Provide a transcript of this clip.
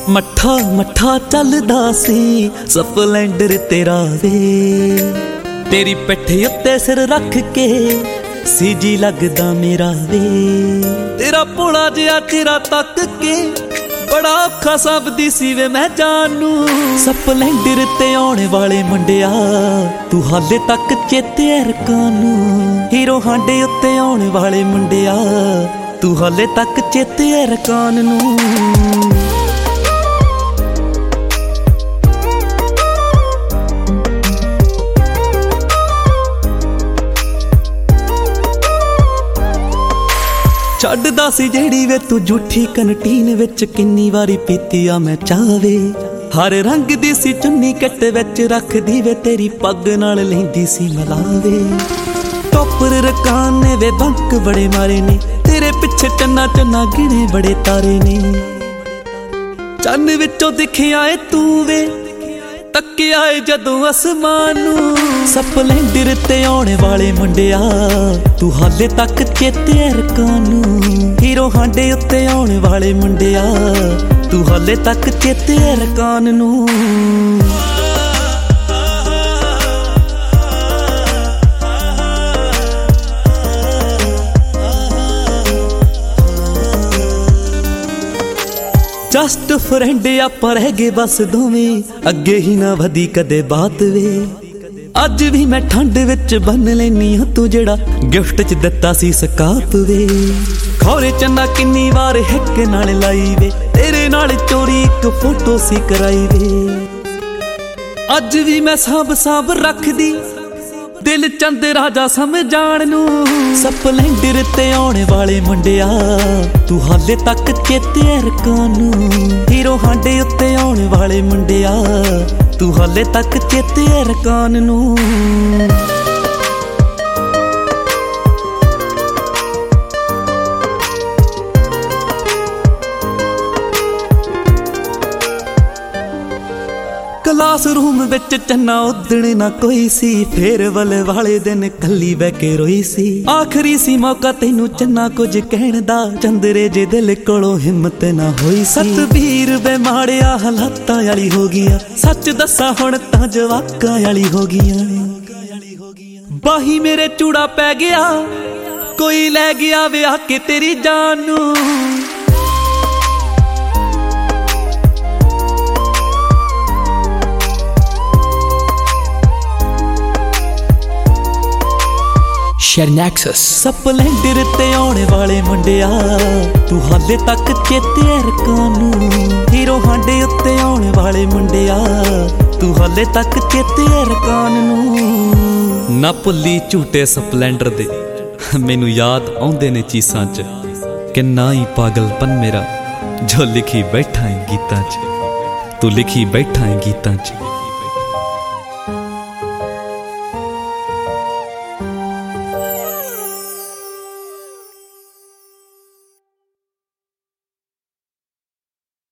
मट्ठा मट्ठा चलदा सी स्पलेंडर तेरा वे, तेरी पिठ उत्ते सिर रख के सीजी लगदा मेरा वे। तेरा भोला जिहा चेहरा तक के बड़ा औखा सबदी सी वे मैं जानू। स्पलेंडर ते आने वाले मुंडिया तू हाले तक चेते रकानू। हीरो हांडे उत्ते आने वाले मुंडिया तू हाले तक चेते रकान नू। छड्डदा सी जेड़ी वे तू झूठी कंटीन विच किन्नी वारी पीती आ मैं चावे। हर रंग दी सी चुन्नी कट विच रखदी वे तेरी पग नाल लैंदी सी मलावे। टॉपर रकान ने वे बंक बड़े मारे ने तेरे पिछे चन्ना चन्ना गिने बड़े तारे ने। चन्न विचों दिखिया ए तू वे तकिया ए जदों आसमानू। स्पलेंडर ते आने वाले मुंडिया तू हाले तक चेते रकानू। हीरो हांडे उत्ते आने वाले मुंडिया तू हाले तक चेते रकान नू। जस्ट फ्रेंड आपां रह गए बस दोवें, अगे ही ना वधी कदे बात वे। अज भी मैं ठंड विच बन लैनी हां तू जेड़ा गिफ्ट च दिता सी स्काप वे। खौरे चन्ना किन्नी वार हिक नाल लाई वे, तेरे नाल चोरी एक फोटो सी कराई वे। अज भी मैं सांभ सांभ रखदी दिल चंद राजा समझाण नू। स्पलेंडर ते आने वाले मुंडिया तू हाले तक चेते रकानू। हीरो हांडे उत्ते आने वाले मुंडिया तू हाले तक चेते रकान नू। क्लास रूम विच चन्ना उदणे ना कोई सी, फेयरवेल वाले दिन कली बह के रोई सी। आखरी सी मौका तैनू चन्ना कुछ कहण दा, चंदरे जे दिल कोलों हिम्मत ना होई सी। सतबीर वे माड़िया हालातां वाली हो गईया, सच दसा हुण तां जवाकां वाली हो गईया। बाही मेरे चूड़ा पै गया कोई लै गया वे आके तेरी जान नू। स्पलेंडर ते आने वाले मुंडिया तू हाले तक चेते रकानू। हीरो हांडे उत्ते आने वाले मुंडिया तू हाले तक चेते रकान नू। ना भुल्ली झूठे स्पलेंडर दे मैनू याद आउंदे ने चीसां च, किन्ना ही पागलपन मेरा जो लिखी बैठा है गीतां च। तू लिखी बैठा है गीतां च।